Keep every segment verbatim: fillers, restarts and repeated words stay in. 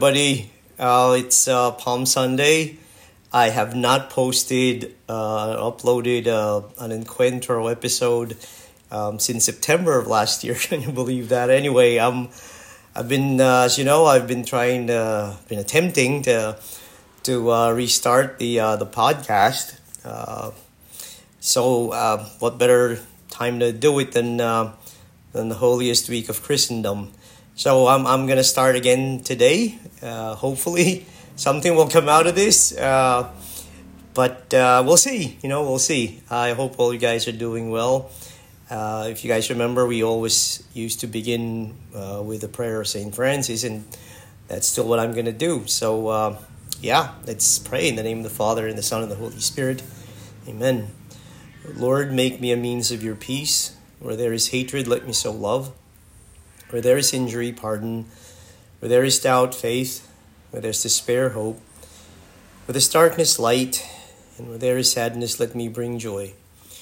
everybody. Uh, it's uh, Palm Sunday. I have not posted, uh, uploaded uh, an Encuentro episode um, since September of last year. Can you believe that? Anyway, um, I've been, uh, as you know, I've been trying to, been attempting to to uh, restart the uh, the podcast. Uh, so, uh, what better time to do it than uh, than the holiest week of Christendom? So I'm I'm gonna start again today. Uh, hopefully something will come out of this. Uh, but uh, we'll see. You know, we'll see. I hope all you guys are doing well. Uh, if you guys remember, we always used to begin uh, with the prayer of Saint Francis, and that's still what I'm gonna do. So uh, yeah, let's pray in the name of the Father and the Son and the Holy Spirit. Amen. Lord, make me a means of your peace. Where there is hatred, let me sow love. Where there is injury, pardon. Where there is doubt, faith. Where there is despair, hope. Where there is darkness, light. And where there is sadness, let me bring joy.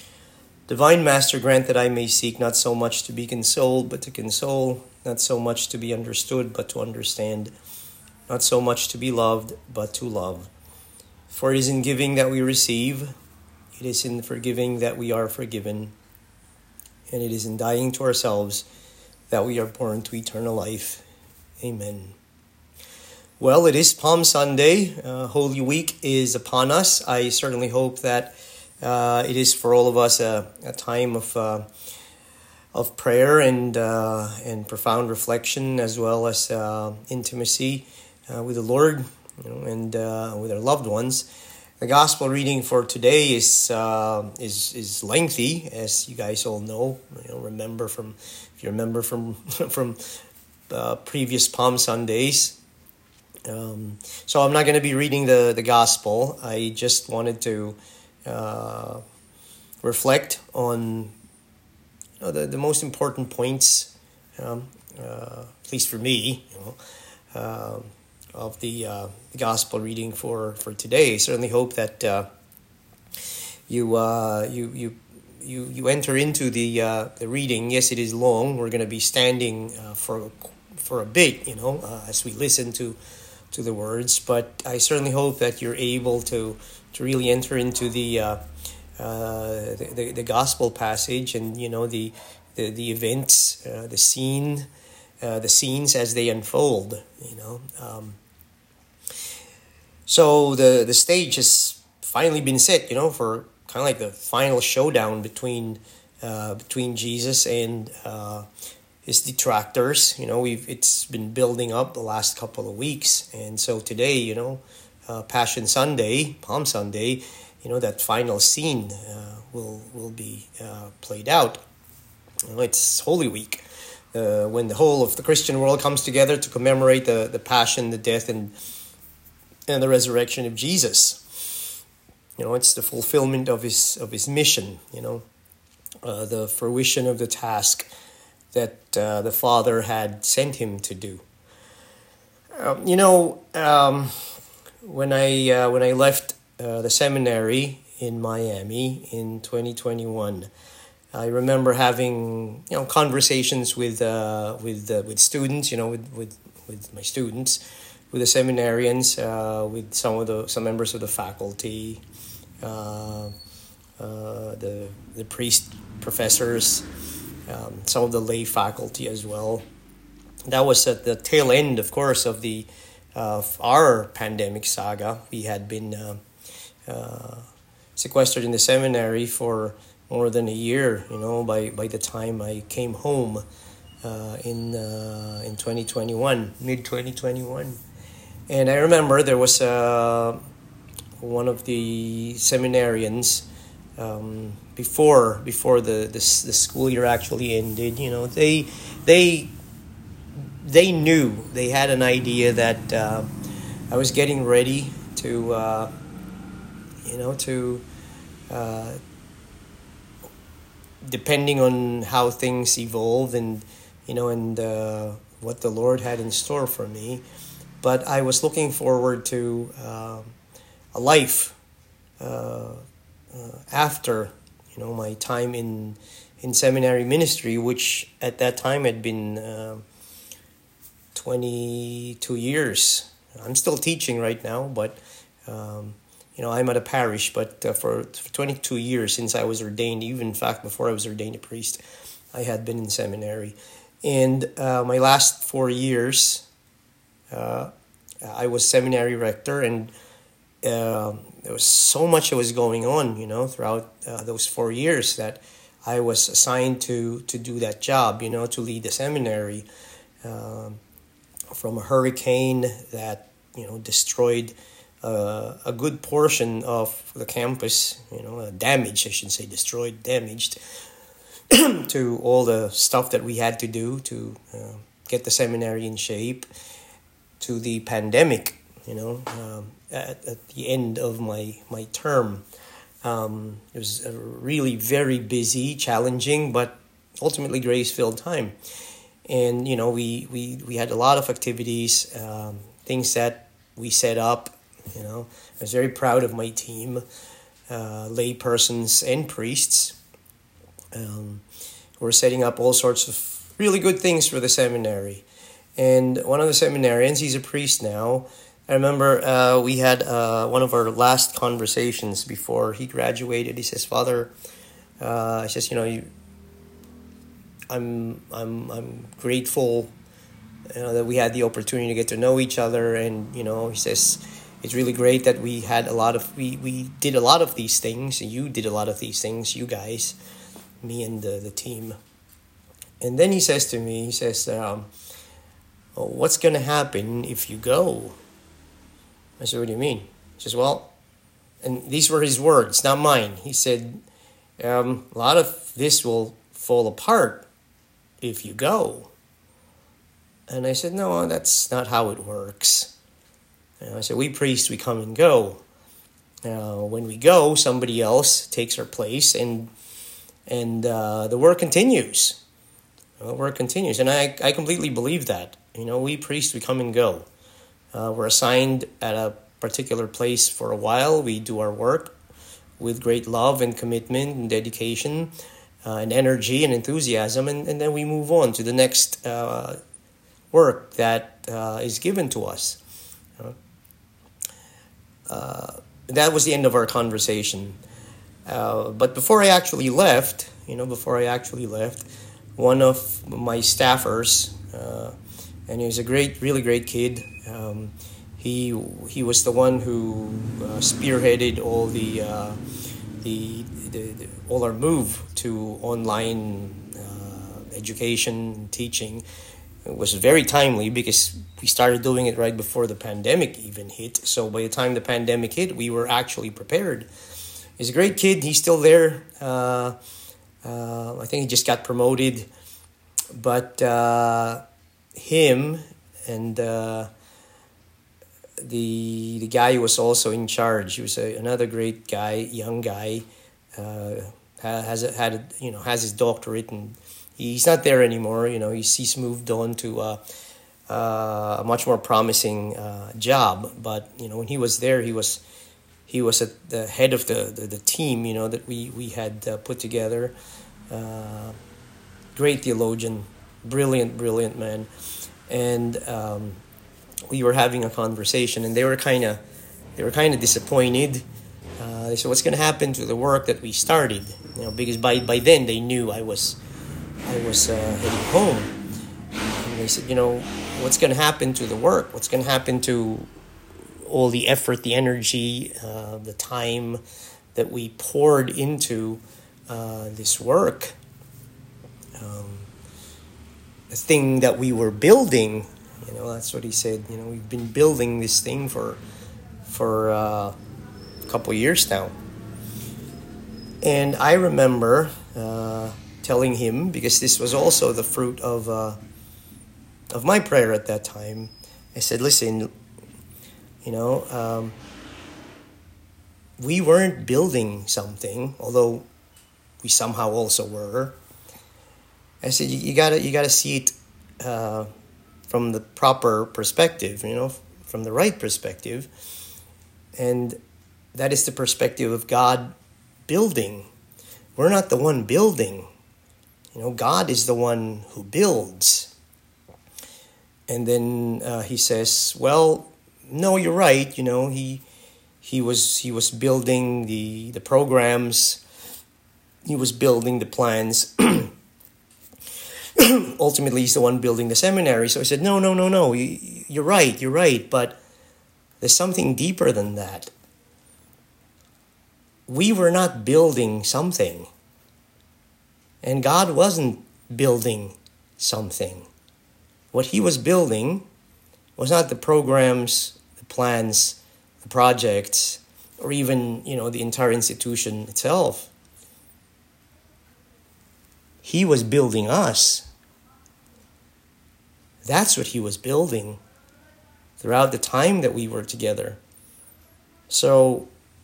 Divine Master, grant that I may seek not so much to be consoled, but to console. Not so much to be understood, but to understand. Not so much to be loved, but to love. For it is in giving that we receive. It is in forgiving that we are forgiven. And it is in dying to ourselves that we are born to eternal life. Amen. Well, it is Palm Sunday. Uh, Holy Week is upon us. I certainly hope that uh, it is for all of us a, a time of uh, of prayer and uh, and profound reflection, as well as uh, intimacy uh, with the Lord, you know, and uh, with our loved ones. The gospel reading for today is uh, is is lengthy, as you guys all know. You know, remember from if you remember from from uh, previous Palm Sundays. Um, so I'm not going to be reading the the gospel. I just wanted to uh, reflect on you know, the the most important points, um, uh, at least for me. You know. Uh, of the, uh, the gospel reading for, for today. I certainly hope that uh, you, uh, you you you you enter into the uh, the reading. Yes, it is long. We're going to be standing uh, for for a bit, you know, uh, as we listen to to the words. But I certainly hope that you're able to to really enter into the uh, uh, the, the the gospel passage and you know the the the events, uh, the scene. Uh, the scenes as they unfold, you know. Um, so the the stage has finally been set, you know, for kind of like the final showdown between uh, between Jesus and uh, his detractors. You know, we've it's been building up the last couple of weeks, and so today, you know, uh, Passion Sunday, Palm Sunday, you know, that final scene uh, will will be uh, played out. You know, it's Holy Week. Uh, when the whole of the Christian world comes together to commemorate the, the passion, the death, and and the resurrection of Jesus, you know, it's the fulfillment of his of his mission. You know, uh, the fruition of the task that uh, the Father had sent him to do. Um, you know, um, when I uh, when I left uh, the seminary in Miami in twenty twenty-one. I remember having you know conversations with uh, with uh, with students, you know, with, with, with my students, with the seminarians, uh, with some of the some members of the faculty, uh, uh, the the priest professors, um, some of the lay faculty as well. That was at the tail end, of course, of the of our pandemic saga. We had been uh, uh, sequestered in the seminary for more than a year, you know, by, by the time I came home uh, in uh, in twenty twenty-one, mid twenty twenty-one. And I remember there was uh, one of the seminarians um, before before the, the the school year actually ended. You know, they they they knew, they had an idea that uh, I was getting ready to uh, you know to. Uh, depending on how things evolved and, you know, and uh, what the Lord had in store for me. But I was looking forward to uh, a life uh, uh, after, you know, my time in in seminary ministry, which at that time had been uh, twenty-two years I'm still teaching right now, but um, you know, I'm at a parish. But uh, for, for twenty-two years since I was ordained, even in fact before I was ordained a priest, I had been in seminary. And uh, my last four years, uh, I was seminary rector, and uh, there was so much that was going on, you know, throughout uh, those four years that I was assigned to to do that job, you know, to lead the seminary. Um, from a hurricane that, you know, destroyed uh, a good portion of the campus, you know, uh, damaged, I should say, destroyed, damaged, to all the stuff that we had to do to uh, get the seminary in shape, to the pandemic, you know, um, at, at the end of my, my term. Um, it was a really very busy, challenging, but ultimately grace-filled time. And, you know, we, we, we had a lot of activities, um, things that we set up, you know. I was very proud of my team, uh, lay persons and priests. Um, we're setting up all sorts of really good things for the seminary. And one of the seminarians, he's a priest now. I remember uh, we had uh, one of our last conversations before he graduated. He says, Father, uh, I says, you know, you... I'm I'm I'm grateful, you know, that we had the opportunity to get to know each other, and you know, he says it's really great that we had a lot of we, we did a lot of these things, and you did a lot of these things, you guys, me and the, the team. And then he says to me, he says, um, oh, "What's going to happen if you go?" I said, "What do you mean?" He says, "Well," and these were his words, not mine. He said, um, "A lot of this will fall apart if you go." And I said, no, that's not how it works. And I said, we priests, we come and go. Uh, when we go, somebody else takes our place, and and uh, the work continues. The work continues. And I, I completely believe that. You know, we priests, we come and go. Uh, we're assigned at a particular place for a while. We do our work with great love and commitment and dedication. Uh, and energy and enthusiasm, and, and then we move on to the next uh, work that uh, is given to us. Uh, uh, that was the end of our conversation. Uh, but before I actually left, you know, before I actually left, one of my staffers, uh, and he was a great, really great kid. Um, he he was the one who uh, spearheaded all the. Uh, The, the, the all our move to online uh, education, teaching. It was very timely because we started doing it right before the pandemic even hit. So by the time the pandemic hit, we were actually prepared. He's a great kid. He's still there. Uh, uh, I think he just got promoted. But uh, him and uh, the the guy who was also in charge, he was a, another great guy, young guy, uh, has a, had a, you know has his doctorate, and he's not there anymore. You know, he's he's moved on to uh, uh, a much more promising uh, job. But you know, when he was there, he was he was at the head of the, the, the team. You know, that we we had uh, put together. Uh, great theologian, brilliant, brilliant man, and. Um, We were having a conversation, and they were kind of, they were kind of disappointed. Uh, they said, "What's going to happen to the work that we started?" You know, because by, by then they knew I was, I was uh, heading home. And they said, "You know, what's going to happen to the work? What's going to happen to all the effort, the energy, uh, the time that we poured into uh, this work, um, the thing that we were building?" You know, that's what he said. You know, we've been building this thing for for uh, a couple years now. And I remember uh, telling him, because this was also the fruit of uh, of my prayer at that time. I said, "Listen, you know, um, we weren't building something, although we somehow also were." I said, "You, you gotta you gotta see it." Uh, from the proper perspective, you know, from the right perspective. And that is the perspective of God building. We're not the one building. You know, God is the one who builds. And then uh, he says, well, no, you're right. You know, he he was he was building the the programs. He was building the plans. Ultimately, he's the one building the seminary. So I said, no, no, no, no. You, you're right. You're right. But there's something deeper than that. We were not building something. And God wasn't building something. What he was building was not the programs, the plans, the projects, or even, you know, the entire institution itself. He was building us. That's what he was building throughout the time that we were together. So,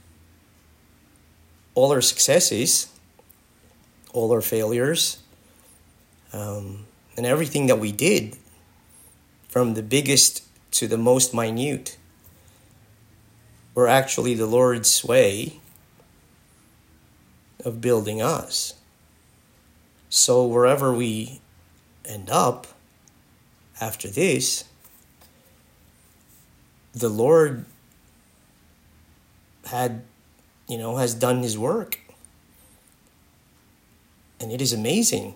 all our successes, all our failures, um, and everything that we did, from the biggest to the most minute, were actually the Lord's way of building us. So wherever we end up after this, the Lord had, you know, has done his work. And it is amazing.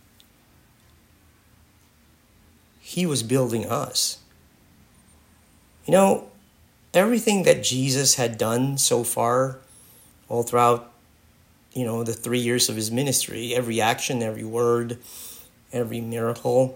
He was building us. You know, everything that Jesus had done so far, all throughout, you know, the three years of his ministry, every action, every word, every miracle,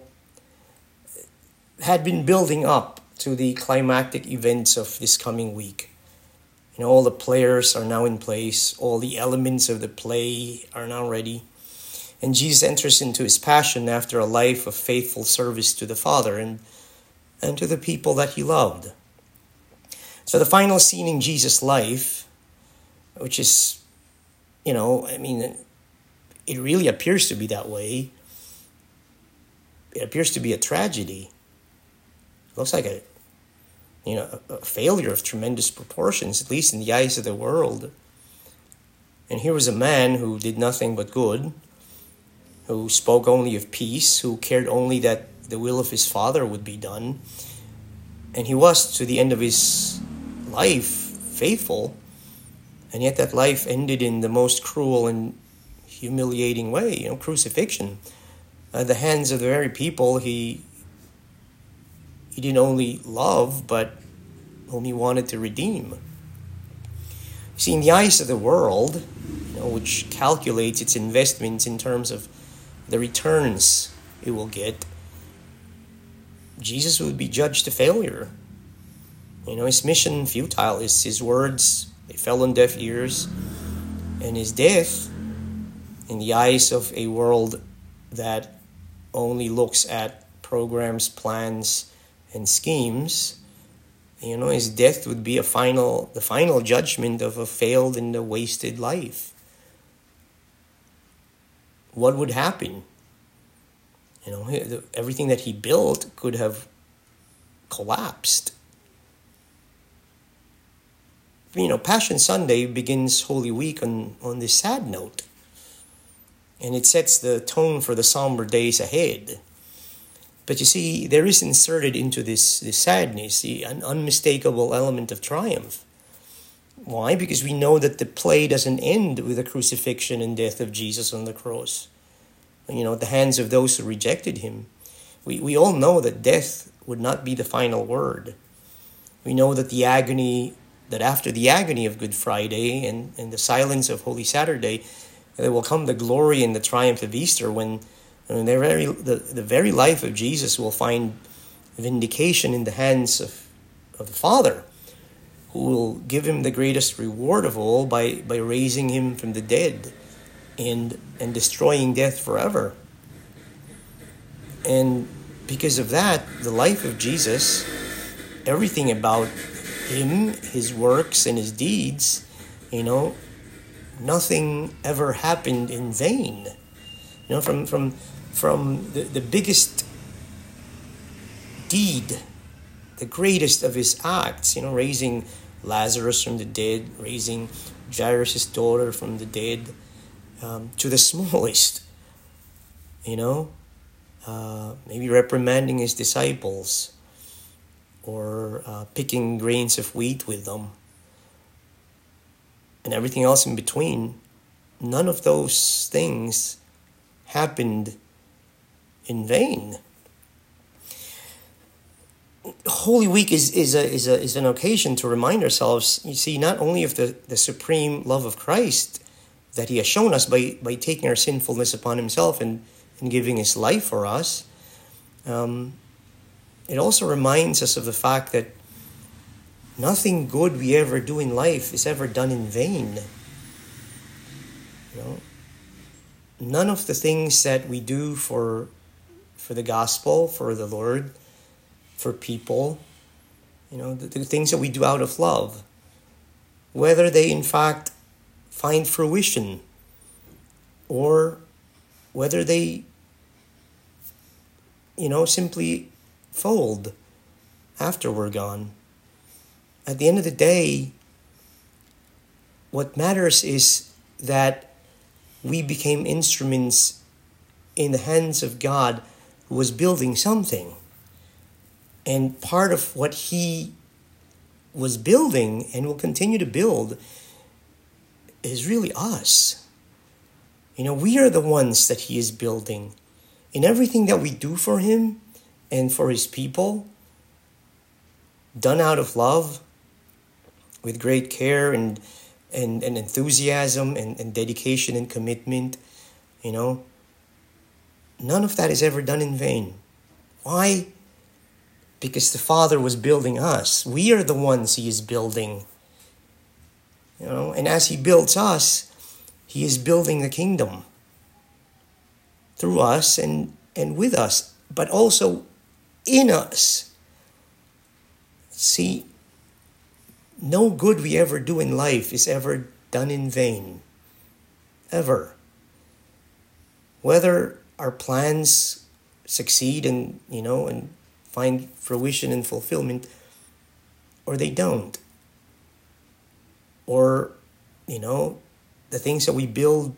had been building up to the climactic events of this coming week. You know, all the players are now in place. All the elements of the play are now ready. And Jesus enters into his passion after a life of faithful service to the Father and, and to the people that he loved. So the final scene in Jesus' life, which is, you know, I mean, it really appears to be that way. It appears to be a tragedy. It looks like a, you know, a, a failure of tremendous proportions, at least in the eyes of the world. And here was a man who did nothing but good, who spoke only of peace, who cared only that the will of his Father would be done. And he was, to the end of his life, faithful. And yet that life ended in the most cruel and humiliating way, you know, crucifixion. At the hands of the very people he he didn't only love, but whom he wanted to redeem. See, in the eyes of the world, you know, which calculates its investments in terms of the returns it will get, Jesus would be judged a failure. You know, his mission futile. His, his words, they fell on deaf ears. And his death, in the eyes of a world that only looks at programs, plans, and schemes, you know, his death would be a final, the final judgment of a failed and a wasted life. What would happen? You know, everything that he built could have collapsed. You know, Passion Sunday begins Holy Week on, on this sad note. And it sets the tone for the somber days ahead. But you see, there is inserted into this, this sadness an unmistakable element of triumph. Why? Because we know that the play doesn't end with the crucifixion and death of Jesus on the cross. You know, at the hands of those who rejected him. We, we all know that death would not be the final word. We know that the agony, that after the agony of Good Friday and, and the silence of Holy Saturday, there will come the glory and the triumph of Easter when, when the, very, the, the very life of Jesus will find vindication in the hands of, of the Father, who will give him the greatest reward of all by, by raising him from the dead and, and destroying death forever. And because of that, the life of Jesus, everything about him, his works and his deeds, you know, nothing ever happened in vain. You know, from from from the, the biggest deed, the greatest of his acts, you know, raising Lazarus from the dead, raising Jairus' daughter from the dead, um, to the smallest, you know, uh, maybe reprimanding his disciples, or uh, picking grains of wheat with them, and everything else in between, none of those things happened in vain. Holy Week is, is, a, is, a, is an occasion to remind ourselves, you see, not only of the, the supreme love of Christ that he has shown us by, by taking our sinfulness upon himself and, and giving his life for us, um, it also reminds us of the fact that nothing good we ever do in life is ever done in vain. You know, none of the things that we do for, for the gospel, for the Lord, for people, you know, the, the things that we do out of love, whether they in fact find fruition or whether they, you know, simply fold after we're gone. At the end of the day, what matters is that we became instruments in the hands of God who was building something. And part of what he was building and will continue to build is really us. You know, we are the ones that he is building. In everything that we do for him and for his people, done out of love, with great care and and, and enthusiasm and, and dedication and commitment, you know, none of that is ever done in vain. Why? Because the Father was building us. We are the ones he is building. You know, and as he builds us, he is building the kingdom through us and, and with us, but also in us. See, no good we ever do in life is ever done in vain. Ever. Whether our plans succeed and, you know, and find fruition and fulfillment, or they don't. Or, you know, the things that we build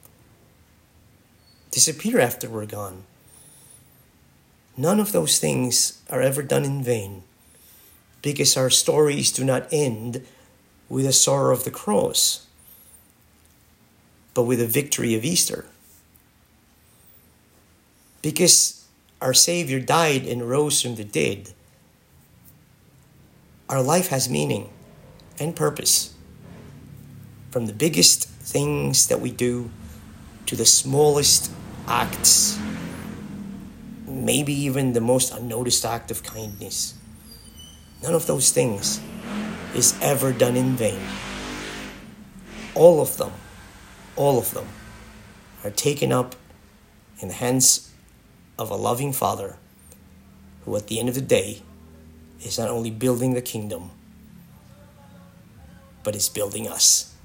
disappear after we're gone. None of those things are ever done in vain, because our stories do not end with the sorrow of the cross, but with the victory of Easter. Because our Savior died and rose from the dead, our life has meaning and purpose. From the biggest things that we do to the smallest acts, maybe even the most unnoticed act of kindness. None of those things is ever done in vain. All of them, all of them are taken up in the hands of a loving Father who at the end of the day is not only building the kingdom, but is building us.